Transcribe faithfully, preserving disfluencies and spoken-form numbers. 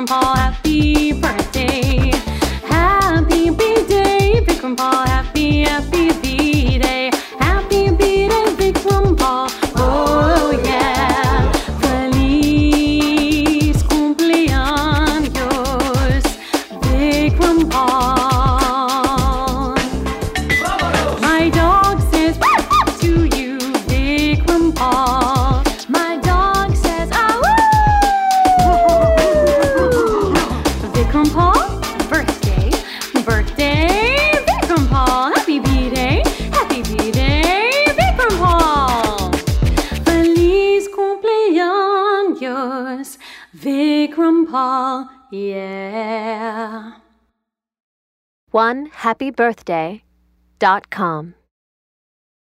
Vikram Paul, happy birthday. Happy B-Day, Vikram Paul, happy, happy B-Day. Happy B-Day, Vikram Paul, oh yeah. Feliz cumpleaños, Vikram Paul. My dog says to you, Vikram Paul. My dog says, ah, woo! Vikram Paul, birthday, birthday, Vikram Paul. Happy B-Day, happy B-Day, Vikram Paul. Feliz cumpleaños, Vikram Paul, yeah. one happy birthday dot com